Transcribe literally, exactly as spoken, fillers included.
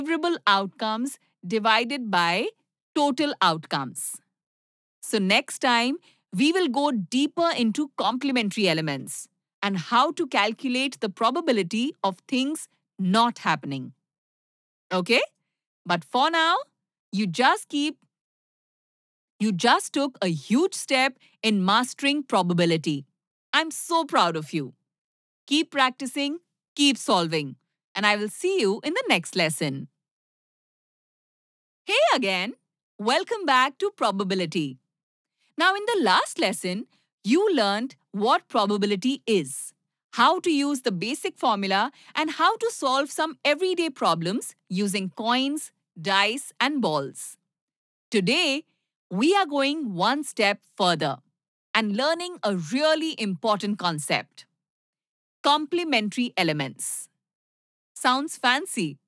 favorable outcomes divided by total outcomes. So, next time, we will go deeper into complementary elements and how to calculate the probability of things not happening. Okay? But for now, you just keep you just took a huge step in mastering probability. I'm so proud of you. Keep practicing, keep solving, and I will see you in the next lesson. Hey again! Welcome back to probability. Now, in the last lesson, you learned what probability is, how to use the basic formula, and how to solve some everyday problems using coins, dice, and balls. Today, we are going one step further and learning a really important concept: complementary elements. Sounds fancy,